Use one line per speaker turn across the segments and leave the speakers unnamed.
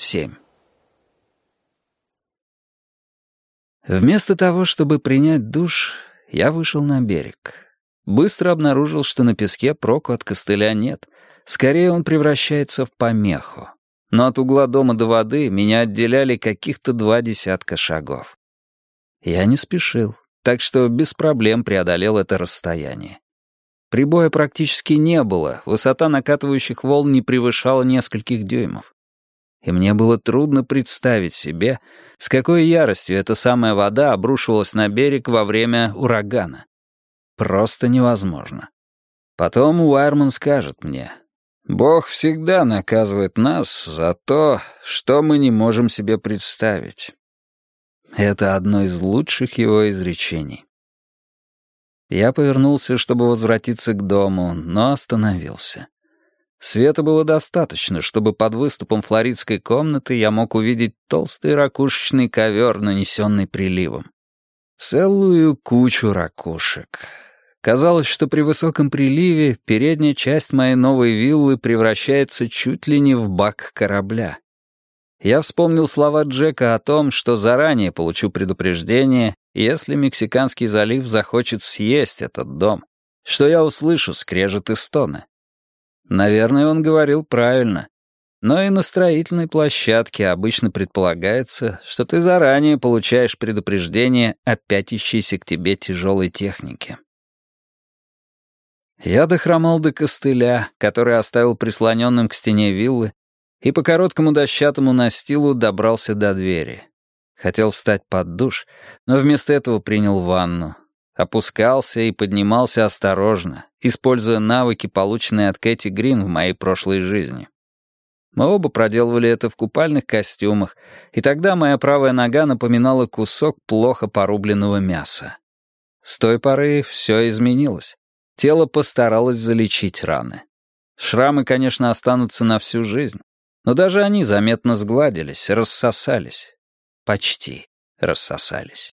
27. Вместо того, чтобы принять душ, я вышел на берег. Быстро обнаружил, что на песке проку от костыля нет. Скорее, он превращается в помеху. Но от угла дома до воды меня отделяли каких-то 20 шагов. Я не спешил, так что без проблем преодолел это расстояние. Прибоя практически не было, высота накатывающих волн не превышала нескольких дюймов. И мне было трудно представить себе, с какой яростью эта самая вода обрушивалась на берег во время урагана. Просто невозможно. Потом Уайерман скажет мне: «Бог всегда наказывает нас за то, что мы не можем себе представить». Это одно из лучших его изречений. Я повернулся, чтобы возвратиться к дому, но остановился. Света было достаточно, чтобы под выступом флоридской комнаты я мог увидеть толстый ракушечный ковер, нанесенный приливом. Целую кучу ракушек. Казалось, что при высоком приливе передняя часть моей новой виллы превращается чуть ли не в бак корабля. Я вспомнил слова Джека о том, что заранее получу предупреждение, если Мексиканский залив захочет съесть этот дом, что я услышу скрежет и стоны. Наверное, он говорил правильно. Но и на строительной площадке обычно предполагается, что ты заранее получаешь предупреждение о пятящейся к тебе тяжелой технике. Я дохромал до костыля, который оставил прислоненным к стене виллы, и по короткому дощатому настилу добрался до двери. Хотел встать под душ, но вместо этого принял ванну. Опускался и поднимался осторожно, используя навыки, полученные от Кэти Грин в моей прошлой жизни. Мы оба проделывали это в купальных костюмах, и тогда моя правая нога напоминала кусок плохо порубленного мяса. С той поры все изменилось. Тело постаралось залечить раны. Шрамы, конечно, останутся на всю жизнь, но даже они заметно сгладились, рассосались. Почти рассосались.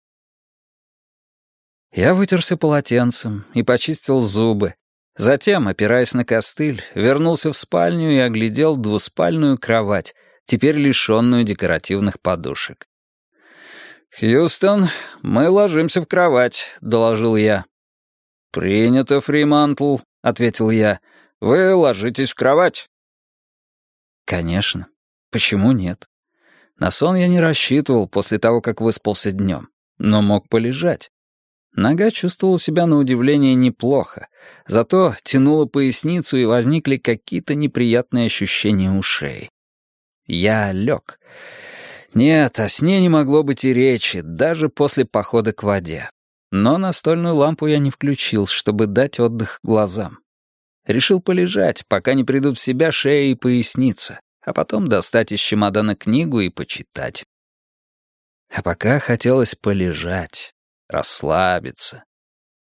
Я вытерся полотенцем и почистил зубы. Затем, опираясь на костыль, вернулся в спальню и оглядел двуспальную кровать, теперь лишенную декоративных подушек. «Хьюстон, мы ложимся в кровать», — доложил я. «Принято, Фримантл», — ответил я. «Вы ложитесь в кровать». Конечно. Почему нет? На сон я не рассчитывал после того, как выспался днем, но мог полежать. Нога чувствовала себя на удивление неплохо, зато тянула поясницу и возникли какие-то неприятные ощущения у шеи. Я лег. Нет, о сне не могло быть и речи, даже после похода к воде. Но настольную лампу я не включил, чтобы дать отдых глазам. Решил полежать, пока не придут в себя шея и поясница, а потом достать из чемодана книгу и почитать. А пока хотелось полежать, расслабиться.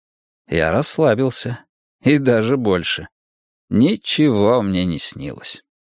Я расслабился, и даже больше. Ничего мне не снилось.